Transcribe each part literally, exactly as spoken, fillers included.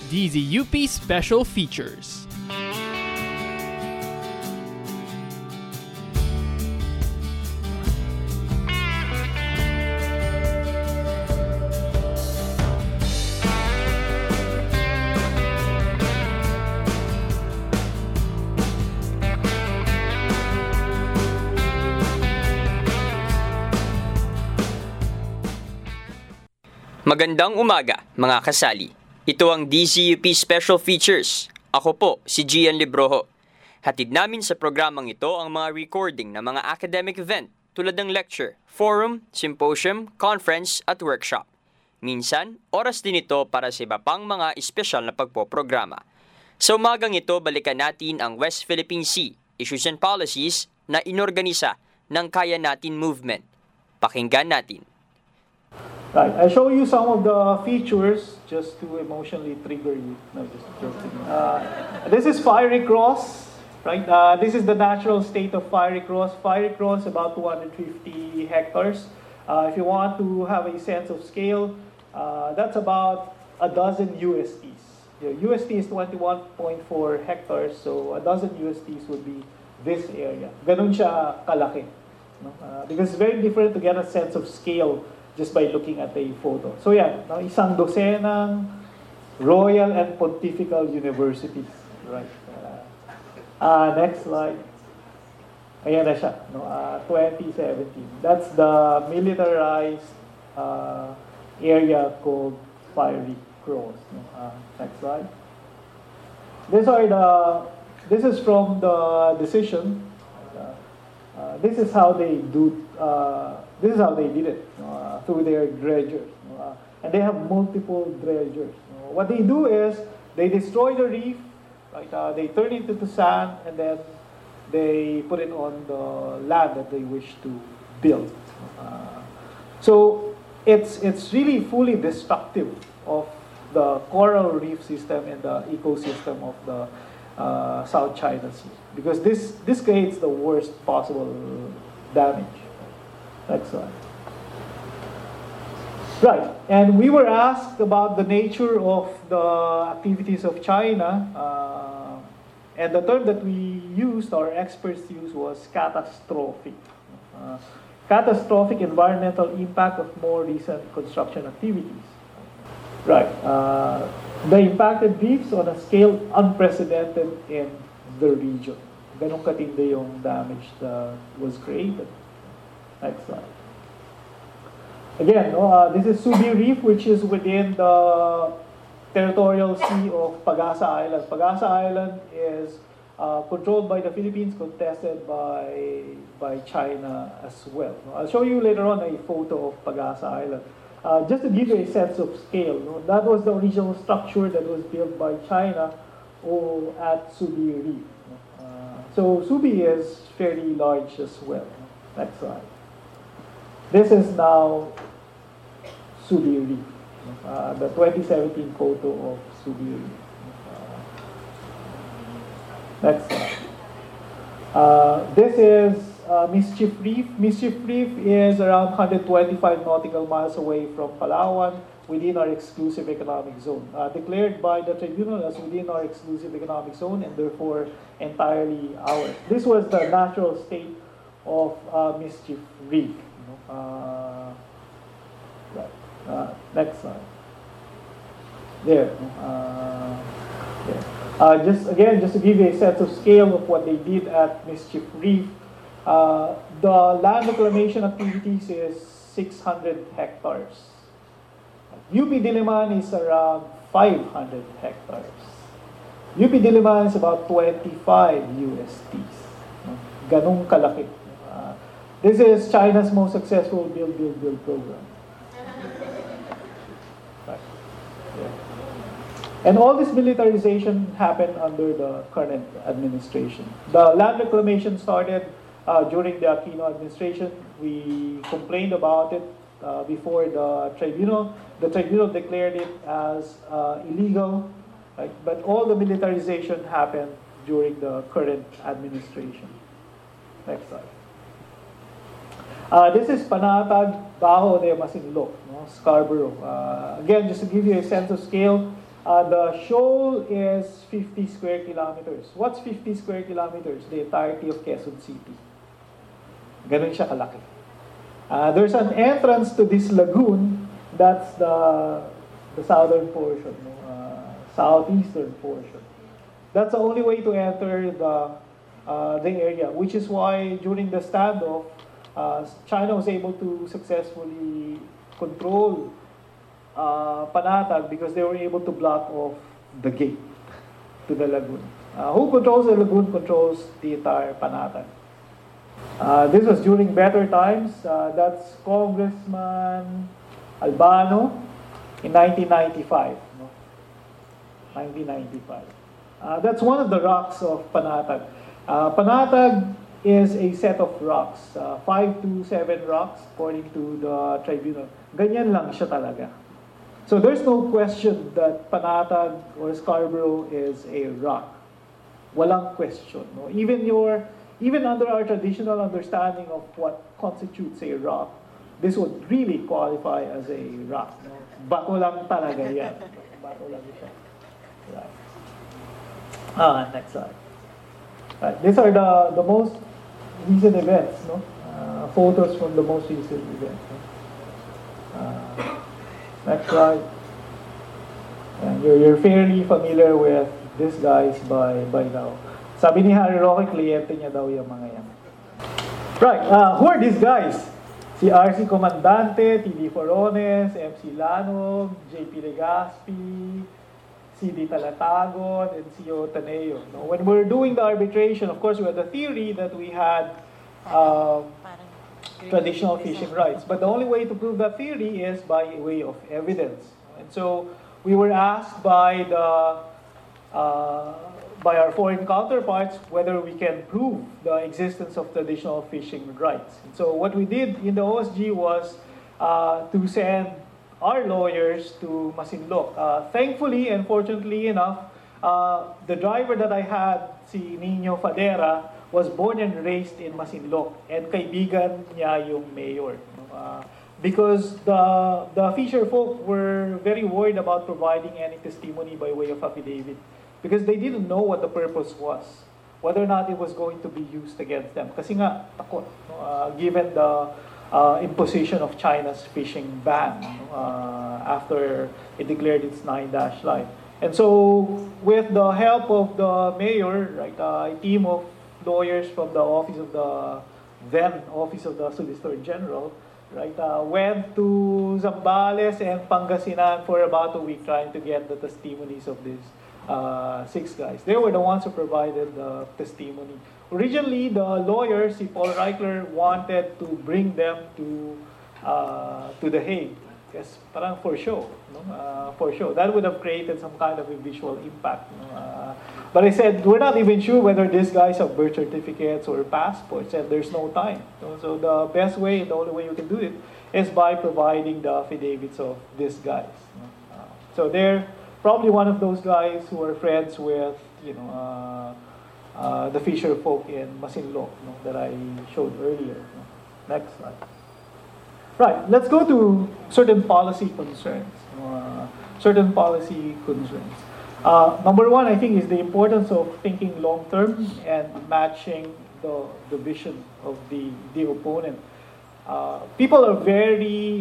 D Z U P Special Features. Magandang umaga, mga kasali. Ito ang D Z U P Special Features. Ako po, si Gian Libroho. Hatid namin sa programang ito ang mga recording ng mga academic event tulad ng lecture, forum, symposium, conference at workshop. Minsan, oras din ito para sa iba pang mga espesyal na pagpoprograma. Sa umagang ito, balikan natin ang West Philippine Sea, Issues and Policies na inorganisa ng Kaya Natin Movement. Pakinggan natin. Right, I show you some of the features just to emotionally trigger you. No, just joking. Uh, this is Fiery Cross, right? Uh, this is the natural state of Fiery Cross. Fiery Cross about two hundred fifty hectares. Uh, if you want to have a sense of scale, uh, that's about a dozen U S Ts. The U S T is twenty-one point four hectares, so a dozen U S Ts would be this area. Ganun siya kalaki. No? Uh, because it's very different to get a sense of scale just by looking at a photo. So yeah, no, isang dosenang Royal and Pontifical Universities. Right. Uh, uh, next slide. Ayan na siya. No, uh, twenty seventeen. That's the militarized uh, area called Fiery Cross. No, uh, next slide. These are the. This is from the decision. Uh, uh, this is how they do. Uh, This is how they did it, uh, through their dredgers. Uh, and they have multiple dredgers. Uh, what they do is, they destroy the reef, right? Uh, they turn it into sand, and then they put it on the land that they wish to build. Uh, so, it's, it's really fully destructive of the coral reef system and the ecosystem of the uh, South China Sea. Because this, this creates the worst possible damage. Next slide. Right, and we were asked about the nature of the activities of China, uh, and the term that we used, our experts used, was catastrophic. Uh, catastrophic environmental impact of more recent construction activities. Right, uh, the impacted reefs on a scale unprecedented in the region. Ganun katindi yung damage that was created. Next slide. Again, no, uh, this is Subi Reef, which is within the territorial sea of Pagasa Island. Pagasa Island is uh, controlled by the Philippines, contested by, by China as well. No, I'll show you later on a photo of Pagasa Island. Uh, just to give you a sense of scale, no, that was the original structure that was built by China oh, at Subi Reef. No. Uh, so Subi is fairly large as well. No. Next slide. This is now Subi Reef, uh, the twenty seventeen photo of Subi Reef. Uh, next slide. Uh, this is uh, Mischief Reef. Mischief Reef is around one hundred twenty-five nautical miles away from Palawan within our exclusive economic zone, uh, declared by the tribunal as within our exclusive economic zone and therefore entirely ours. This was the natural state of uh, Mischief Reef. Uh, right. uh, next slide. There. Uh, there. Uh, just again, just to give you a sense of scale of what they did at Mischief Reef, uh, the land reclamation activities is six hundred hectares. U P Diliman is around five hundred hectares. U P Diliman is about twenty-five U S Ts. Ganong kalaki. This is China's most successful build, build, build program. Right. Yeah. And all this militarization happened under the current administration. The land reclamation started uh, during the Aquino administration. We complained about it uh, before the tribunal. The tribunal declared it as uh, illegal, right? But all the militarization happened during the current administration. Next slide. Uh, this is Panatag, Baho de Masinloc, no? Scarborough. Uh, again, just to give you a sense of scale, Uh, the shoal is fifty square kilometers. What's fifty square kilometers? The entirety of Quezon City. Ganun siya kalaki. Uh, there's an entrance to this lagoon. That's the the southern portion, uh, southeastern portion. That's the only way to enter the uh, the area, which is why during the standoff, uh, China was able to successfully control uh, Panatag because they were able to block off the gate to the lagoon. Uh, who controls the lagoon controls the entire Panatag. Uh, this was during better times. Uh, that's Congressman Albano in nineteen ninety-five. No? nineteen ninety-five. Uh, that's one of the rocks of Panatag. Uh, Panatag is a set of rocks, uh, five to seven rocks according to the tribunal. Ganyan lang siya talaga. So there's no question that Panatag or Scarborough is a rock. Walang question. No? Even your Even under our traditional understanding of what constitutes a rock, this would really qualify as a rock. No? Bato lang talaga yan. Bato lang siya. Right. Ah, next slide. Right. These are the, the most recent events, no? Uh, photos from the most recent events. No? Uh, next slide. And you're, you're fairly familiar with these guys by, by now. Sabi ni Harry Roque, kliyente niya daw yung mga yan. Right, uh, who are these guys? Si R C Comandante, T D Forones, M C Lanog, J P Legaspi, C D Talatagon, and C O Taneo. No, when we're doing the arbitration, of course, we had the theory that we had um, traditional fishing rights. But the only way to prove that theory is by way of evidence. And so we were asked by the uh, by our foreign counterparts whether we can prove the existence of traditional fishing rights. And so what we did in the O S G was uh, to send our lawyers to Masinloc. Uh, thankfully and fortunately enough, uh, the driver that I had, si Nino Fadera, was born and raised in Masinloc, and kaibigan niya yung mayor. Uh, because the, the fisher folk were very worried about providing any testimony by way of affidavit, because they didn't know what the purpose was, whether or not it was going to be used against them. Kasi nga, takot, no? uh, given the uh, imposition of China's fishing ban uh, after it declared its nine dash line. And so, with the help of the mayor, right, uh, a team of lawyers from the office of the then office of the Solicitor General, right, uh, went to Zambales and Pangasinan for about a week trying to get the testimonies of these uh, six guys. They were the ones who provided the testimony. Originally, the lawyer, si Paul Reichler, wanted to bring them to uh, to The Hague. Yes, parang for show, no? uh, for show. That would have created some kind of a visual impact. No? Uh, but I said, we're not even sure whether these guys have birth certificates or passports, and there's no time. No? So the best way, the only way you can do it, is by providing the affidavits of these guys. No? Uh, so they're probably one of those guys who are friends with, you know, uh, uh, the fisher folk in Masinloc, no? that I showed earlier. No? Next slide. Right, let's go to certain policy concerns. Uh, certain policy concerns. Uh, number one, I think, is the importance of thinking long-term and matching the, the vision of the, the opponent. Uh, people are very,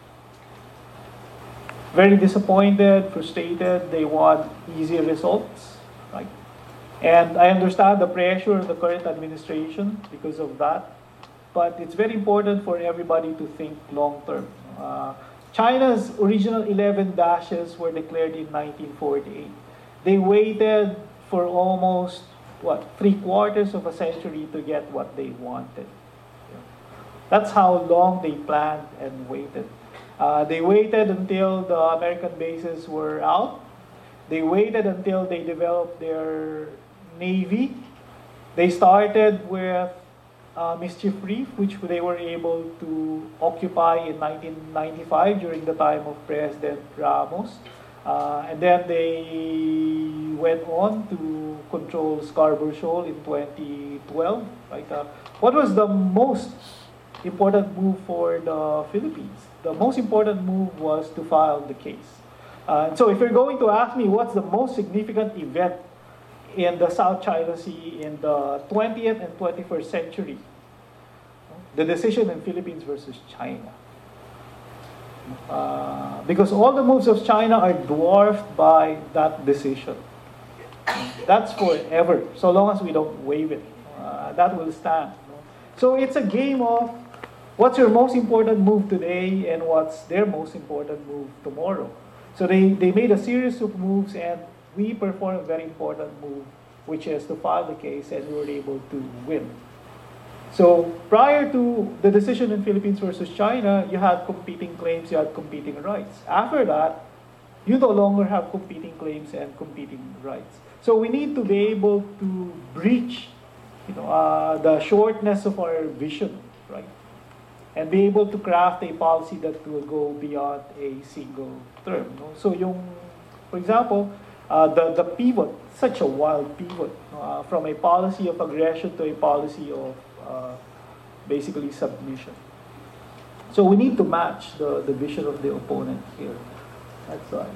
very disappointed, frustrated. They want easy results, right? And I understand the pressure of the current administration because of that. But it's very important for everybody to think long-term. Uh, China's original eleven dashes were declared in nineteen forty-eight. They waited for almost, what, three quarters of a century to get what they wanted. That's how long they planned and waited. Uh, they waited until the American bases were out. They waited until they developed their navy. They started with Uh, Mischief Reef, which they were able to occupy in nineteen ninety-five during the time of President Ramos. Uh, and then they went on to control Scarborough Shoal in twenty twelve. Right? Uh, what was the most important move for the Philippines? The most important move was to file the case. Uh, so if you're going to ask me what's the most significant event in the South China Sea in the twentieth and twenty-first century, the decision in Philippines versus China. Uh, because all the moves of China are dwarfed by that decision. That's forever, so long as we don't waive it. Uh, that will stand. So it's a game of what's your most important move today and what's their most important move tomorrow. So they, they made a series of moves and we performed a very important move, which is to file the case, and we were able to win. So prior to the decision in Philippines versus China, you had competing claims, you had competing rights. After that, you no longer have competing claims and competing rights. So we need to be able to breach, you know, uh, the shortness of our vision, right? And be able to craft a policy that will go beyond a single term. No? So yung, for example, uh, the, the pivot, such a wild pivot, uh, from a policy of aggression to a policy of uh, basically submission. So we need to match the, the vision of the opponent here. That's right.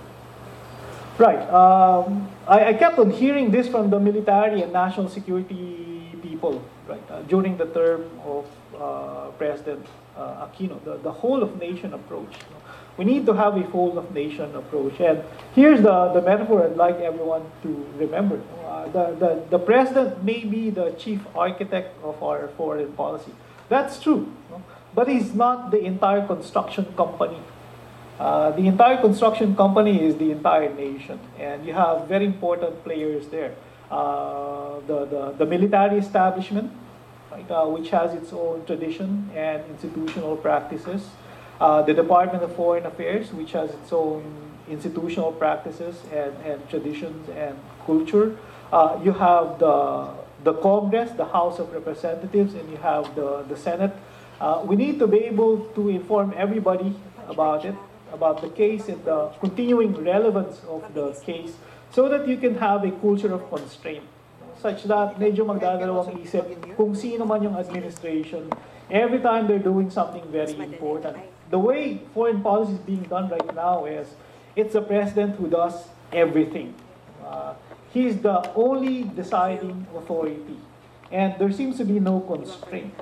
Right. Um, I, I kept on hearing this from the military and national security people, right, uh, during the term of uh, President uh, Aquino, the, the whole of nation approach. We need to have a whole of nation approach. And here's the, the metaphor I'd like everyone to remember. Uh, the, the, the president may be the chief architect of our foreign policy. That's true. No? But he's not the entire construction company. Uh, the entire construction company is the entire nation, and you have very important players there. Uh, the, the, the military establishment, right, uh, which has its own tradition and institutional practices. Uh, the Department of Foreign Affairs, which has its own institutional practices and, and traditions and culture. Uh, you have the, the Congress, the House of Representatives, and you have the, the Senate. Uh, we need to be able to inform everybody about it, about the case and the continuing relevance of the case, so that you can have a culture of constraint, such that medyo magdadalawang isip kung sino man yung administration every time they're doing something very important. The way foreign policy is being done right now is it's the president who does everything. Uh, he's the only deciding authority, and there seems to be no constraint.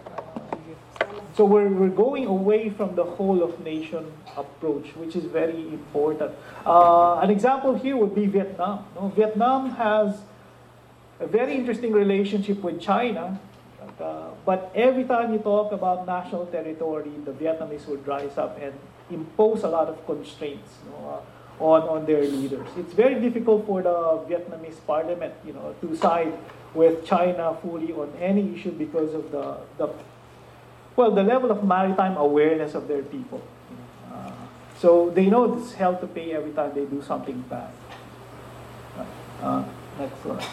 So we're, we're going away from the whole of nation approach, which is very important. Uh, an example here would be Vietnam. No? Vietnam has a very interesting relationship with China, but, uh, but every time you talk about national territory, the Vietnamese would rise up and impose a lot of constraints, you know, uh, on, on their leaders. It's very difficult for the Vietnamese parliament, you know, to side with China fully on any issue because of the, the well, the level of maritime awareness of their people. Uh, so they know it's hell to pay every time they do something bad. Uh, next one.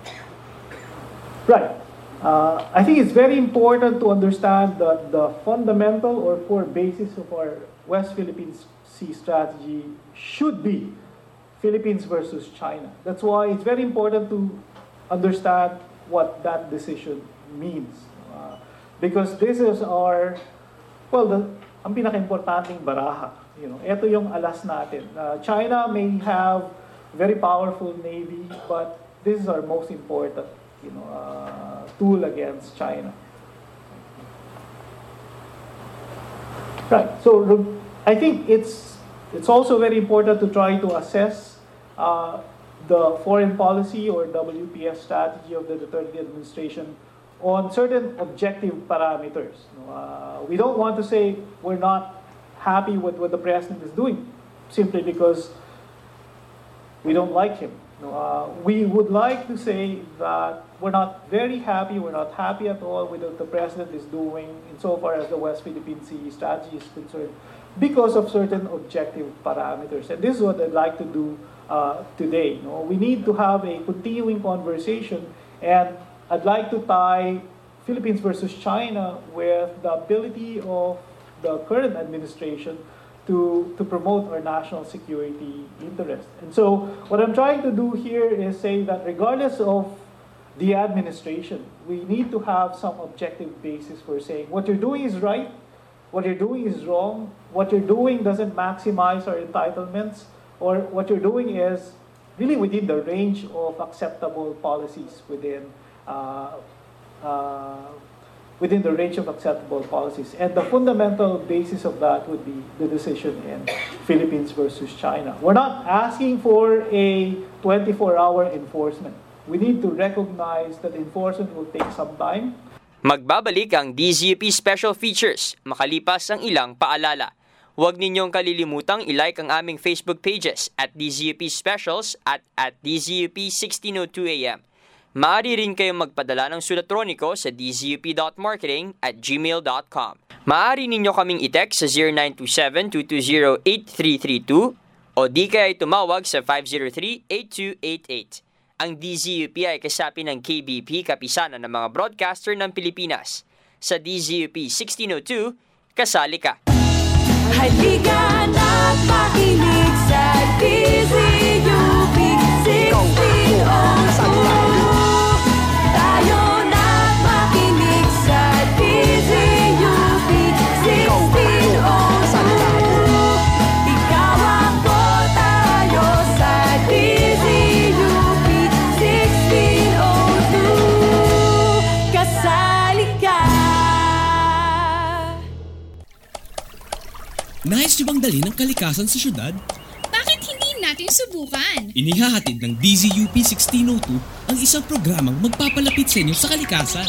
Right. Uh, I think it's very important to understand that the fundamental or core basis of our West Philippine Sea strategy should be Philippines versus China. That's why it's very important to understand what that decision means. Uh, Because this is our, well, the, ang pinaka-importanting baraha. You know, ito yung alas natin. Uh, China may have very powerful navy, but this is our most important, you know, uh, tool against China. Right. So I think it's it's also very important to try to assess uh, the foreign policy or W P S strategy of the Duterte administration on certain objective parameters. Uh, we don't want to say we're not happy with what the president is doing simply because we don't like him. Uh, we would like to say that we're not very happy, we're not happy at all with what the president is doing insofar as the West Philippine Sea strategy is concerned because of certain objective parameters. And this is what I'd like to do uh, today. You know, we need to have a continuing conversation, and I'd like to tie Philippines versus China with the ability of the current administration to, to promote our national security interest. And so what I'm trying to do here is say that regardless of the administration, we need to have some objective basis for saying what you're doing is right, what you're doing is wrong, what you're doing doesn't maximize our entitlements, or what you're doing is really within the range of acceptable policies within uh, uh, within the range of acceptable policies. And the fundamental basis of that would be the decision in Philippines versus China. We're not asking for a twenty-four hour enforcement. We need to recognize that enforcement will take some time. Magbabalik ang D Z U P Special Features makalipas ang ilang paalala. Huwag ninyong kalilimutang i-like ang aming Facebook pages at D Z U P Specials at at D Z U P sixteen oh two A M. Maaari rin kayong magpadala ng sulatroniko sa d z u p dot marketing at gmail dot com. Maaari ninyo kaming i-text sa zero nine two seven, two two zero, eight three three two o di kaya tumawag sa five zero three, eight two eight eight. Ang D Z U P ay kasapi ng K B P, kapisanan ng mga broadcaster ng Pilipinas. Sa D Z U P sixteen oh two, kasali ka! Halika na't makinig sa D Z U P sixteen oh two. Tayo na't makinig sa D Z U P sixteen oh two. Ikaw ako, tayo sa D Z U P sixteen oh two. Kasali ka! Nais niyo bang dalhin ang kalikasan sa syudad? Bakit hindi natin subukan? Inihahatid ng D Z U P sixteen oh two ang isang programang magpapalapit sa inyo sa kalikasan.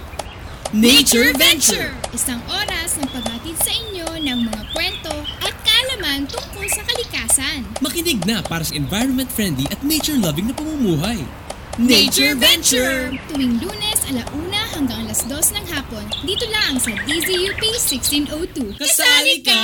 Nature Venture! Isang oras ng paghatid sa inyo ng mga kwento at kaalaman tungkol sa kalikasan. Makinig na para sa environment-friendly at nature-loving na pamumuhay. Nature Venture! Tuwing Lunes, alauna hanggang alas dos ng hapon, dito lang sa D Z U P sixteen oh two. Kasali ka!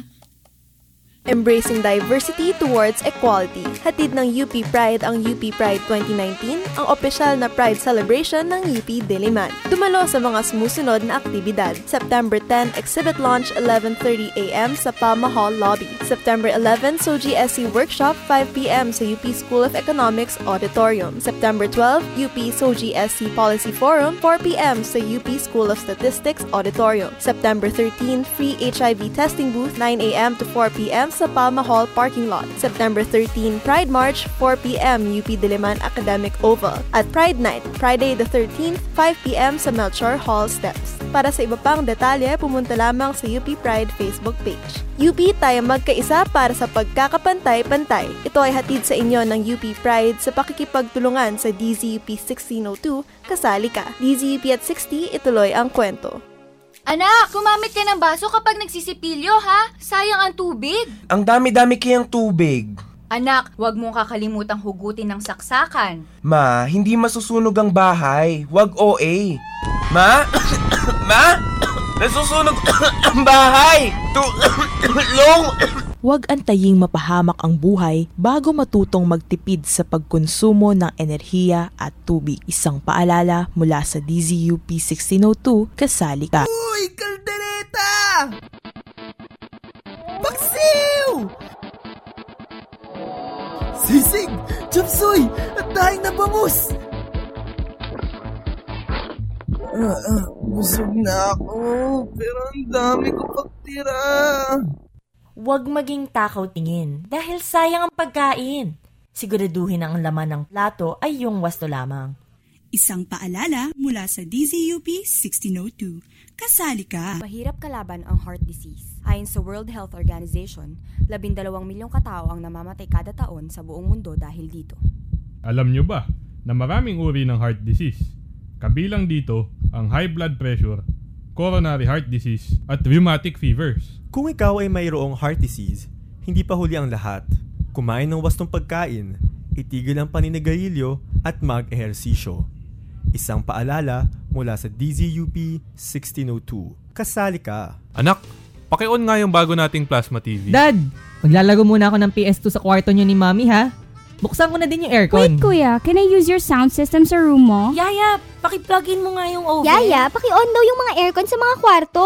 Embracing diversity towards equality. Hatid ng U P Pride ang U P Pride twenty nineteen, ang opisyal na Pride celebration ng U P Diliman. Dumalo sa mga sumusunod na aktibidad. September tenth, exhibit launch eleven thirty a m sa Palma Hall Lobby. September eleventh, S O G I S C workshop five p m sa U P School of Economics Auditorium. September twelfth, U P S O G I S C Policy Forum four p m sa U P School of Statistics Auditorium. September thirteenth, free H I V testing booth nine a m to four p m sa Palma Hall parking lot. September thirteenth, Pride March four p m U P Diliman Academic Oval. At Pride Night, Friday the thirteenth, five p m sa Melchor Hall steps. Para sa iba pang detalye, pumunta lamang sa U P Pride Facebook page. U P, tayo magkaisa para sa pagkakapantay-pantay. Ito ay hatid sa inyo ng U P Pride sa pakikipagtulungan sa D Z U P sixteen oh two, kasali ka. D Z U P at sixty, ituloy ang kwento. Anak, gumamit ka ng baso kapag nagsisipilyo, ha? Sayang ang tubig. Ang dami-dami kayang tubig. Anak, huwag mong kakalimutang hugutin ng saksakan. Ma, hindi masusunog ang bahay. Huwag O A. Ma? Ma? Nasusunog ang bahay! Tulong! Huwag antaying mapahamak ang buhay bago matutong magtipid sa pagkonsumo ng enerhiya at tubig. Isang paalala mula sa D Z U P sixteen oh two, kasali ka. Uy! Kaldereta! Paksiw! Sisig! Chapsoy! At dahing na bangus! Ah, ah, busog na ako, pero ang dami ko pagtira. Huwag maging takaw tingin dahil sayang ang pagkain. Siguraduhin ang laman ng plato ay yung wasto lamang. Isang paalala mula sa D Z U P sixteen oh two. Kasali ka! Mahirap kalaban ang heart disease. Ayon sa World Health Organization, labindalawang milyong katao ang namamatay kada taon sa buong mundo dahil dito. Alam nyo ba na maraming uri ng heart disease? Kabilang dito ang high blood pressure, coronary heart disease, at rheumatic fevers. Kung ikaw ay mayroong heart disease, hindi pa huli ang lahat. Kumain ng wastong pagkain, itigil ang paninigarilyo at mag-ehersisyo. Isang paalala mula sa D Z U P sixteen oh two. Kasali ka! Anak, paki-on nga yung bago nating plasma T V. Dad, maglalago muna ako ng P S two sa kwarto niyo ni Mami, ha? Buksan ko na din yung aircon. Wait, kuya. Can I use your sound system sa room mo? Yaya, paki-plug in mo nga yung oven. Yaya, paki-on daw yung mga aircon sa mga kwarto.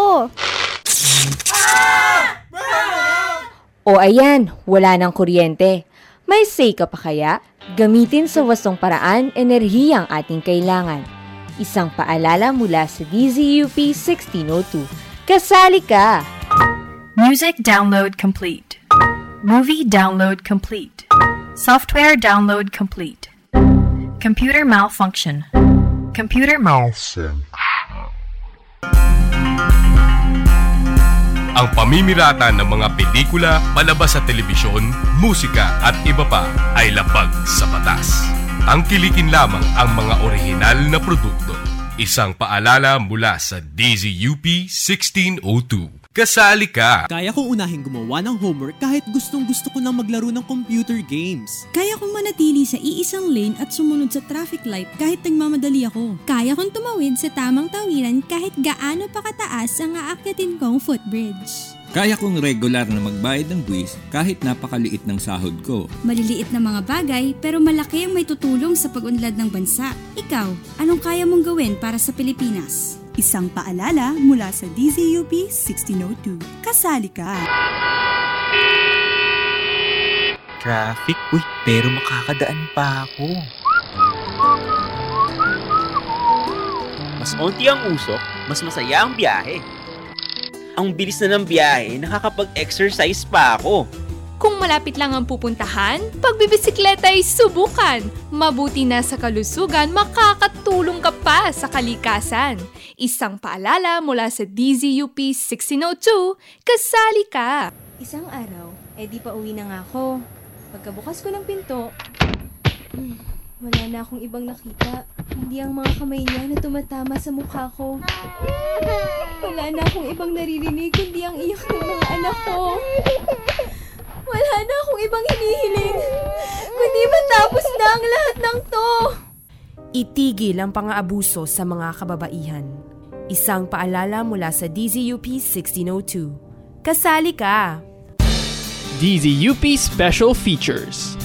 O ayan, wala ng kuryente. May say ka pa kaya? Gamitin sa wastong paraan enerhiya ang ating kailangan. Isang paalala mula sa D Z U P sixteen oh two. Kasali ka! Music download complete. Movie download complete. Software download complete. Computer malfunction. Computer malfunction. Ang pamimirata ng mga pelikula, palabas sa telebisyon, musika at iba pa ay labag sa batas. Tangkilikin lamang ang mga orihinal na produkto. Isang paalala mula sa D Z U P sixteen oh two. Kasali ka! Kaya kong unahing gumawa ng homework kahit gustong gusto ko nang maglaro ng computer games. Kaya kong manatili sa iisang lane at sumunod sa traffic light kahit nagmamadali ako. Kaya kong tumawid sa tamang tawiran kahit gaano pa kataas ang aakyatin kong footbridge. Kaya kong regular na magbayad ng buwis kahit napakaliit ng sahod ko. Maliliit na mga bagay pero malaki ang may tutulong sa pag-unlad ng bansa. Ikaw, anong kaya mong gawin para sa Pilipinas? Isang paalala mula sa D Z U P sixteen oh two. Kasali ka! Traffic? Uy, pero makakadaan pa ako. Mas onti ang usok, mas masaya ang biyahe. Ang bilis na ng biyahe, nakakapag-exercise pa ako. Kung malapit lang ang pupuntahan, pagbibisikleta ay subukan. Mabuti na sa kalusugan, makakatulong ka pa sa kalikasan. Isang paalala mula sa D Z U P sixteen oh two, kasali ka! Isang araw, eh di pa uwi na nga ako. Pagkabukas ko ng pinto, hmm, wala na akong ibang nakita. Hindi ang mga kamay niya na tumatama sa mukha ko. Wala na akong ibang naririnig, kundi ang iyak ng mga anak ko. Wala na akong ibang hinihiling, kundi matapos na ang lahat ng to. Itigil ang pang-aabuso sa mga kababaihan. Isang paalala mula sa D Z U P sixteen oh two. Kasali ka! D Z U P Special Features.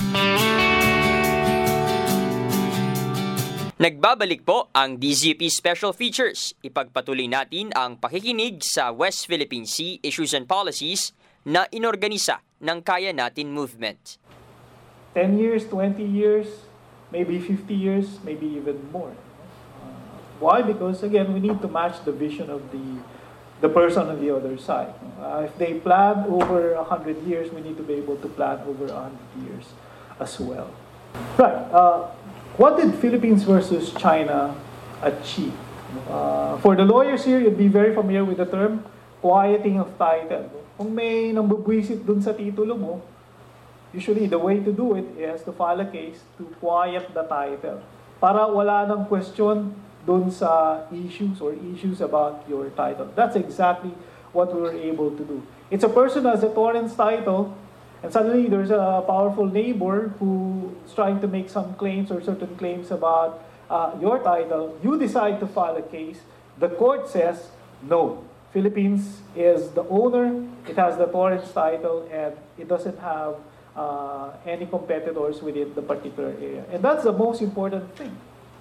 Nagbabalik po ang D Z U P Special Features. Ipagpatuloy natin ang pakikinig sa West Philippine Sea Issues and Policies na inorganisa ng Kaya Natin Movement. ten years, twenty years, maybe fifty years, maybe even more. Uh, why? Because again, we need to match the vision of the the person on the other side. Uh, if they plan over one hundred years, we need to be able to plan over one hundred years as well. Right. Uh, what did Philippines versus China achieve? Uh, for the lawyers here, you'd be very familiar with the term quieting of title. Kung may nambubwisit dun sa titulo mo, usually the way to do it is to file a case to quiet the title. Para wala nang question dun sa issues or issues about your title. That's exactly what we were able to do. It's a person who has a Torrens title, and suddenly there's a powerful neighbor who's trying to make some claims or certain claims about uh, your title. You decide to file a case. The court says, no. Philippines is the owner, it has the Torrens title, and it doesn't have uh, any competitors within the particular area. And that's the most important thing.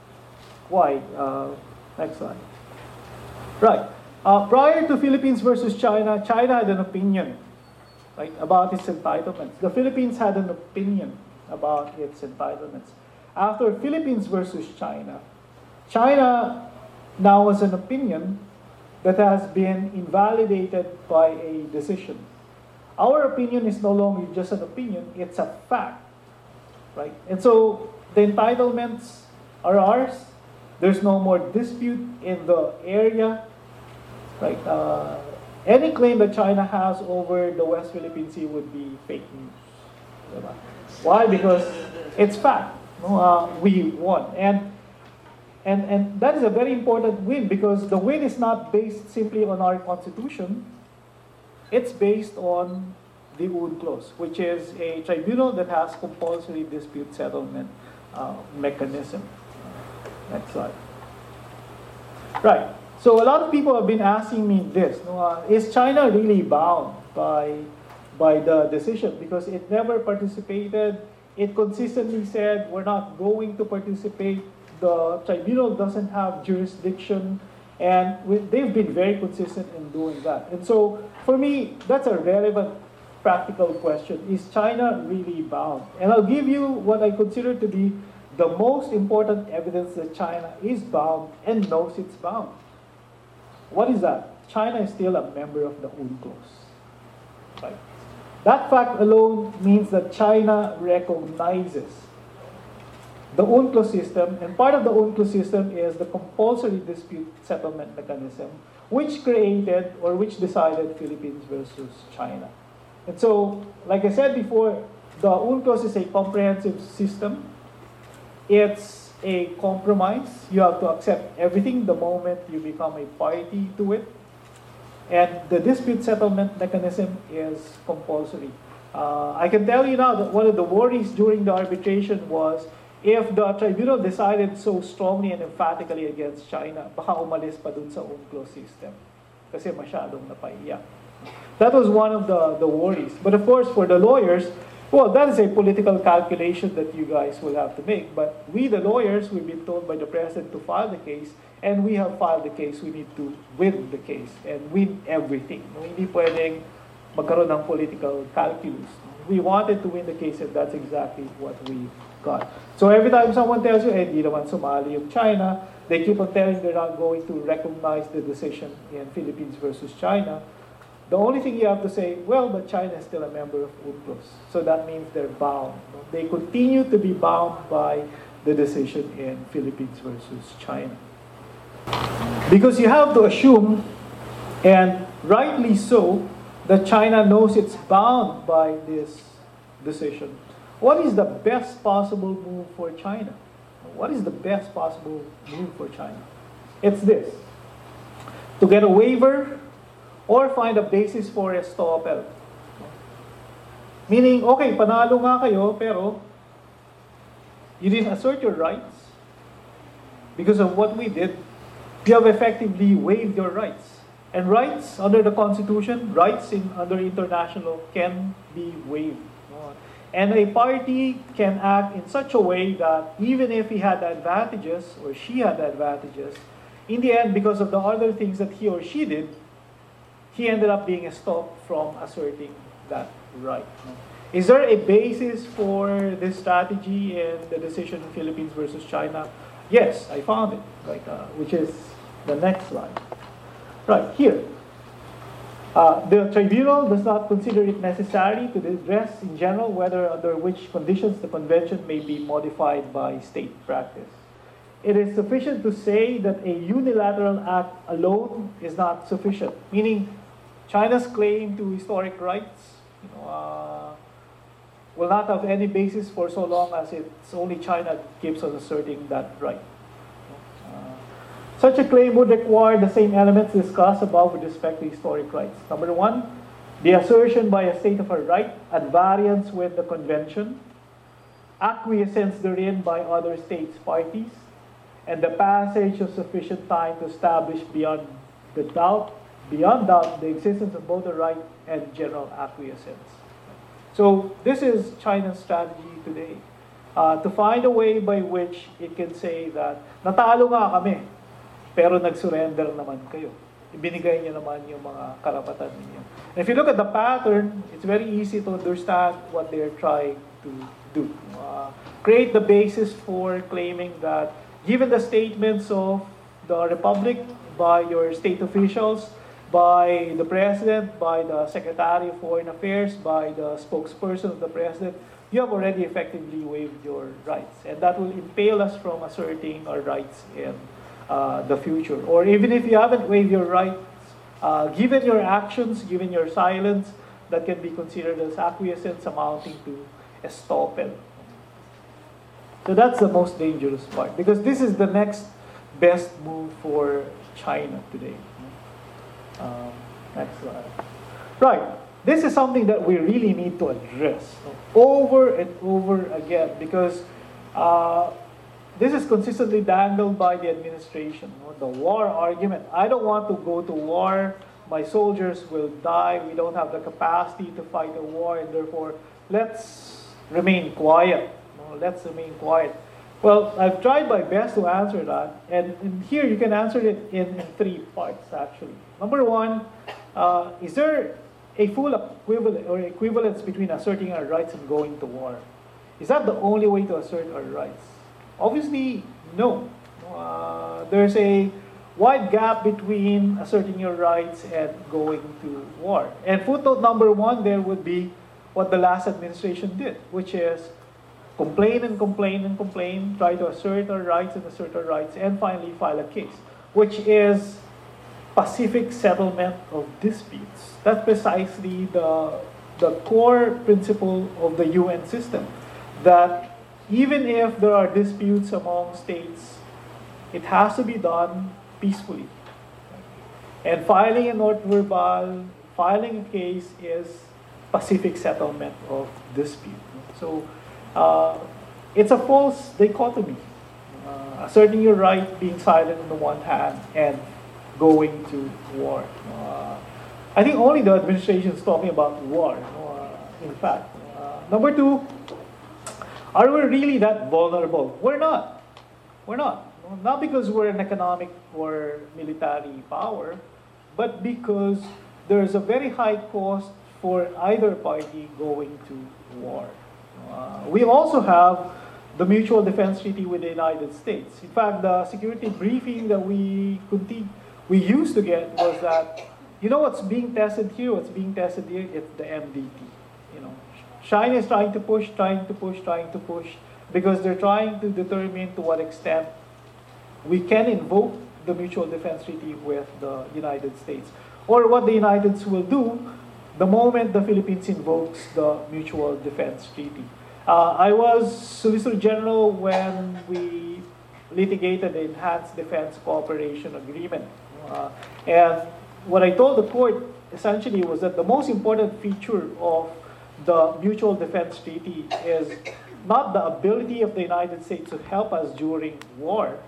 Why? Uh, next slide. Right. Uh, prior to Philippines versus China, China had an opinion, right, about its entitlements. The Philippines had an opinion about its entitlements. After Philippines versus China, China now has an opinion that has been invalidated by a decision. Our opinion is no longer just an opinion, it's a fact, right? And so the entitlements are ours. There's no more dispute in the area, right? Uh, any claim that China has over the West Philippine Sea would be fake news. Why? Because it's fact. No? Uh, we won. And And, and that is a very important win because the win is not based simply on our constitution. It's based on the UNCLOS, which is a tribunal that has compulsory dispute settlement uh, mechanism. Next slide. Right. So a lot of people have been asking me this. Uh, is China really bound by, by the decision? Because it never participated. It consistently said, we're not going to participate. The tribunal doesn't have jurisdiction, and we, they've been very consistent in doing that. And so, for me, that's a relevant practical question. Is China really bound? And I'll give you what I consider to be the most important evidence that China is bound and knows it's bound. What is that? China is still a member of the UNCLOS. Right? That fact alone means that China recognizes the UNCLOS system, and part of the UNCLOS system is the compulsory dispute settlement mechanism, which created or which decided Philippines versus China. And so, like I said before, the UNCLOS is a comprehensive system. It's a compromise. You have to accept everything the moment you become a party to it. And the dispute settlement mechanism is compulsory. Uh, I can tell you now that one of the worries during the arbitration was if the tribunal decided so strongly and emphatically against China, baka umalis pa dun sa UNCLOS system. Kasi masyadong napaiyak. That was one of the, the worries. But of course, for the lawyers, well, that is a political calculation that you guys will have to make. But we, the lawyers, we've been told by the president to file the case, and we have filed the case. We need to win the case and win everything. No, hindi pwedeng magkaroon ng political calculus. We wanted to win the case, and that's exactly what we got. So every time someone tells you, eh, di naman sumali yung China, they keep on telling they're not going to recognize the decision in Philippines versus China. The only thing you have to say, well, but China is still a member of UNCLOS. So that means they're bound. They continue to be bound by the decision in Philippines versus China. Because you have to assume, and rightly so, that China knows it's bound by this decision. What is the best possible move for China? What is the best possible move for China? It's this: to get a waiver or find a basis for estoppel. Meaning, okay, panalo nga kayo, pero you didn't assert your rights because of what we did. You have effectively waived your rights. And rights under the Constitution, rights in under international can be waived. And a party can act in such a way that even if he had advantages or she had advantages, in the end, because of the other things that he or she did, he ended up being stopped from asserting that right. Is there a basis for this strategy in the decision in Philippines versus China? Yes, I found it, right, uh, which is the next slide. Right, here. Uh, the tribunal does not consider it necessary to address in general whether under which conditions the convention may be modified by state practice. It is sufficient to say that a unilateral act alone is not sufficient, meaning China's claim to historic rights you know, uh, will not have any basis for so long as it's only China that keeps on asserting that right. Such a claim would require the same elements discussed above with respect to historic rights. Number one, the assertion by a state of a right at variance with the convention, acquiescence therein by other states' parties, and the passage of sufficient time to establish beyond the doubt, beyond doubt the existence of both a right and general acquiescence. So this is China's strategy today, uh, to find a way by which it can say that natalo nga kami, pero nag-surrender naman kayo. Ibinigay niyo naman yung mga karapatan ninyo. And if you look at the pattern, it's very easy to understand what they're trying to do. Uh, create the basis for claiming that given the statements of the Republic by your state officials, by the President, by the Secretary of Foreign Affairs, by the spokesperson of the President, you have already effectively waived your rights. And that will impale us from asserting our rights in Uh, the future. Or even if you haven't waived your rights, uh, given your actions, given your silence, that can be considered as acquiescence amounting to estoppel. So that's the most dangerous part, because this is the next best move for China today. Um, next slide. Right. This is something that we really need to address over and over again, because uh, this is consistently dangled by the administration. The war argument. I don't want to go to war. My soldiers will die. We don't have the capacity to fight a war, and therefore, let's remain quiet. Let's remain quiet. Well, I've tried my best to answer that, and, and here you can answer it in, in three parts, actually. Number one, uh, is there a full equivalent or equivalence between asserting our rights and going to war? Is that the only way to assert our rights? Obviously, no. Uh, there's a wide gap between asserting your rights and going to war. And footnote number one there would be what the last administration did, which is complain and complain and complain, try to assert our rights and assert our rights, and finally file a case, which is pacific settlement of disputes. That's precisely the, the core principle of the U N system, that even if there are disputes among states, it has to be done peacefully. And filing a note verbal, filing a case is pacific settlement of dispute. So uh, it's a false dichotomy. Uh, asserting your right, being silent on the one hand, and going to war. Uh, I think only the administration is talking about war, uh, in fact. Uh, number two, are we really that vulnerable? We're not. We're not. Not because we're an economic or military power, but because there's a very high cost for either party going to war. Uh, we also have the Mutual Defense Treaty with the United States. In fact, the security briefing that we continue, we used to get was that, you know what's being tested here, what's being tested here, it's the M D T. You know, China is trying to push, trying to push, trying to push, because they're trying to determine to what extent we can invoke the Mutual Defense Treaty with the United States, or what the United States will do the moment the Philippines invokes the Mutual Defense Treaty. Uh, I was Solicitor General when we litigated the Enhanced Defense Cooperation Agreement. Uh, and what I told the court essentially was that the most important feature of the Mutual Defense Treaty is not the ability of the United States to help us during war,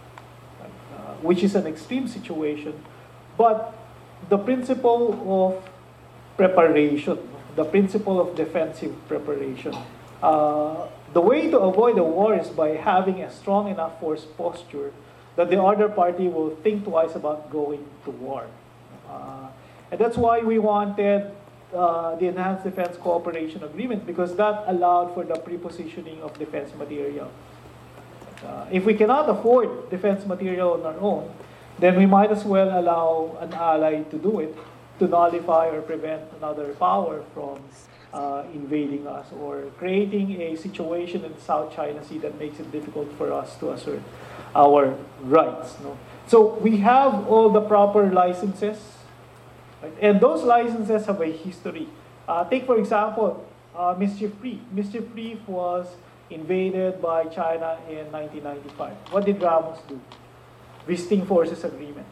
uh, which is an extreme situation, but the principle of preparation, the principle of defensive preparation. Uh, the way to avoid a war is by having a strong enough force posture that the other party will think twice about going to war. Uh, and that's why we wanted uh, the Enhanced Defense Cooperation Agreement, because that allowed for the prepositioning of defense material. Uh, if we cannot afford defense material on our own, then we might as well allow an ally to do it, to nullify or prevent another power from uh, invading us, or creating a situation in the South China Sea that makes it difficult for us to assert our rights. No? So we have all the proper licenses, right? And those licenses have a history. Uh, take, for example, uh, Mischief Reef. Mischief Reef was invaded by China in nineteen ninety-five. What did Ramos do? Visiting Forces Agreement.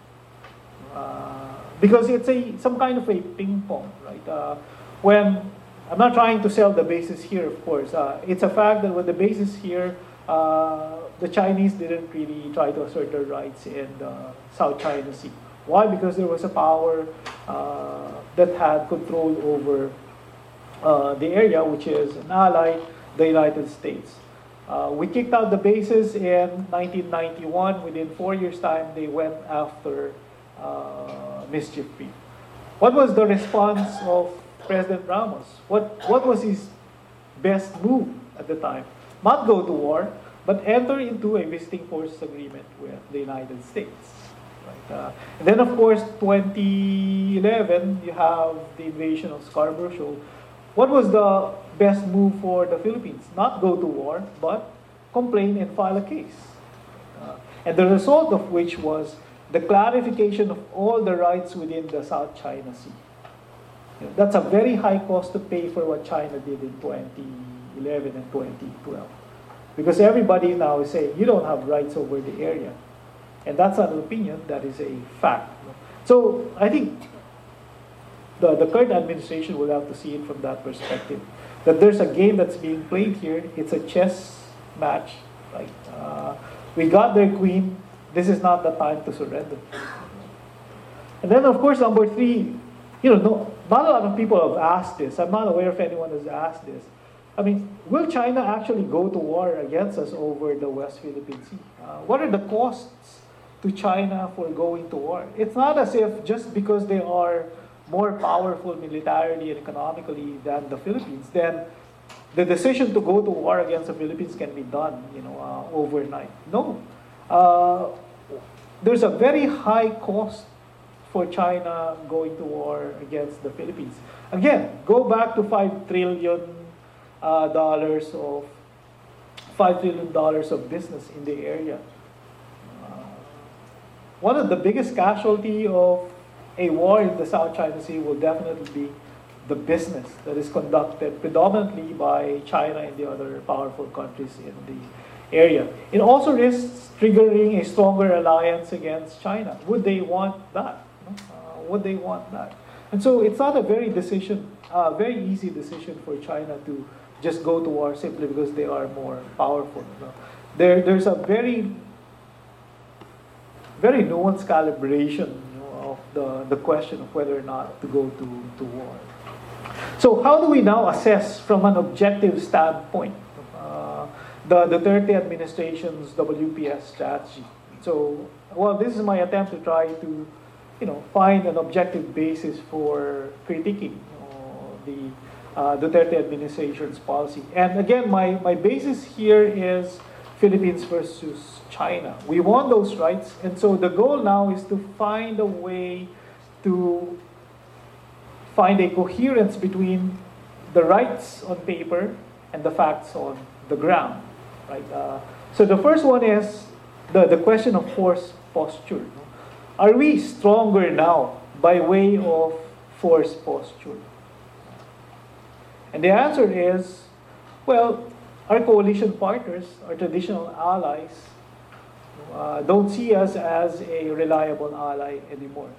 Uh, because it's a some kind of a ping pong, right? Uh, when I'm not trying to sell the bases here, of course. Uh, it's a fact that with the bases here, uh, the Chinese didn't really try to assert their rights in the South China Sea. Why? Because there was a power uh, that had control over uh, the area, which is an ally, the United States. Uh, we kicked out the bases in nineteen ninety-one. Within four years' time, they went after uh, Mischief Reef. What was the response of President Ramos? What, what was his best move at the time? Not go to war, but enter into a visiting forces agreement with the United States. Right? Uh, and then, of course, twenty eleven, you have the invasion of Scarborough Shoal. What was the best move for the Philippines? Not go to war, but complain and file a case. Uh, and the result of which was the clarification of all the rights within the South China Sea. That's a very high cost to pay for what China did in twenty eleven and twenty twelve. Because everybody now is saying, you don't have rights over the area. And that's not an opinion, that is a fact. So I think the, the current administration will have to see it from that perspective. That there's a game that's being played here. It's a chess match. Right? Uh, we got their queen. This is not the time to surrender. And then, of course, number three, you know, no, not a lot of people have asked this. I'm not aware if anyone has asked this. I mean, will China actually go to war against us over the West Philippine Sea? Uh, what are the costs to China for going to war? It's not as if just because they are more powerful militarily and economically than the Philippines, then the decision to go to war against the Philippines can be done, you know, uh, overnight. No. Uh, there's a very high cost for China going to war against the Philippines. again, go back to five trillion uh, dollars of five trillion dollars of business in the area. Uh, one of the biggest casualty of a war in the South China Sea will definitely be the business that is conducted predominantly by China and the other powerful countries in the area. It also risks triggering a stronger alliance against China. Would they want that? Uh, would they want that? And so it's not a very decision, uh, very easy decision for China to just go to war simply because they are more powerful. You know? There, there's a very, very nuanced calibration, you know, of the, the question of whether or not to go to, to war. So how do we now assess from an objective standpoint uh, the Duterte administration's W P S strategy? So, well, this is my attempt to try to, you know, find an objective basis for critiquing you know, the uh, Duterte administration's policy. And again, my, my basis here is Philippines versus China. We want those rights, and so the goal now is to find a way to find a coherence between the rights on paper and the facts on the ground, right? Uh, so the first one is the, the question of force posture. Are we stronger now by way of force posture? And the answer is, well, our coalition partners, our traditional allies, uh, don't see us as a reliable ally anymore.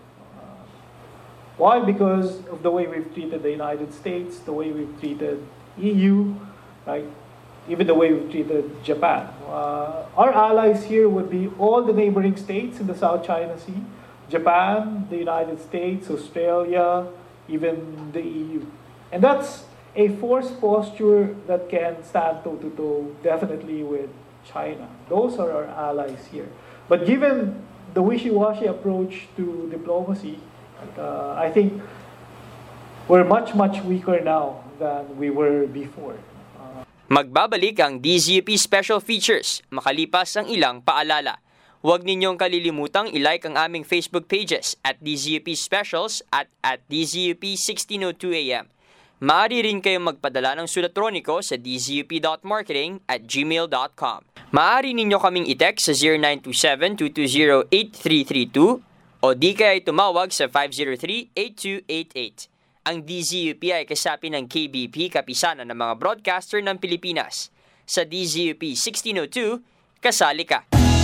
Why? Because of the way we've treated the United States, the way we've treated E U, right? Even the way we've treated Japan. Uh, our allies here would be all the neighboring states in the South China Sea, Japan, the United States, Australia, even the E U. And that's a force posture that can stand toe-to-toe definitely with China. Those are our allies here. But given the wishy-washy approach to diplomacy, Uh, I think we're much, much weaker now than we were before. Uh, Magbabalik ang D Z U P Special Features makalipas ang ilang paalala. Huwag ninyong kalilimutang ilike ang aming Facebook pages at D Z U P Specials at at D Z U P sixteen oh two A M. Maaari rin kayong magpadala ng sulatroniko sa d z u p dot marketing at gmail dot com. Maaari ninyo kaming i-text sa zero nine two seven, two two zero, eight three three two o di kaya tumawag sa five zero three, eight two eight eight. Ang D Z U P ay kasapi ng K B P, kapisanan ng mga broadcaster ng Pilipinas. Sa D Z U P sixteen oh two, kasali ka!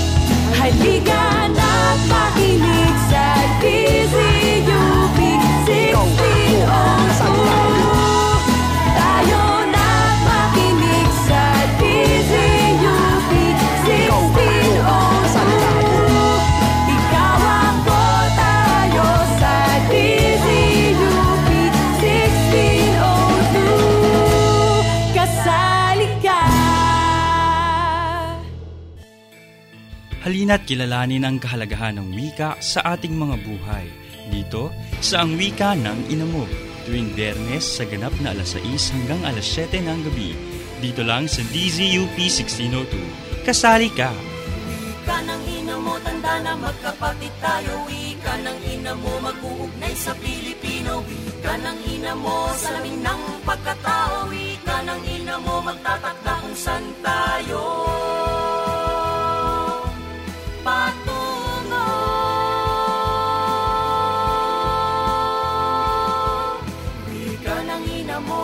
Halika na't makinig sa D Z U P sixteen oh two. Tayo na't makinig sa D Z U P sixteen oh two. Ikaw ako, tayo sa D Z U P sixteen oh two. Kasali ka! Halina't kilalanin ang kahalagahan ng wika sa ating mga buhay. Dito sa Ang Wika ng Ina Mo, tuwing Biyernes sa ganap na alas sais hanggang alas siyete ng gabi. Dito lang sa D Z U P sixteen oh two. Kasali ka! Wika ng ina mo, tanda na magkapatid tayo. Wika ng ina mo, mag-uugnay sa Pilipino. Wika ng ina mo, salamin ng pagkatao. Wika ng ina mo, magtatakda kung saan tayo patungo. Wika ng ina mo.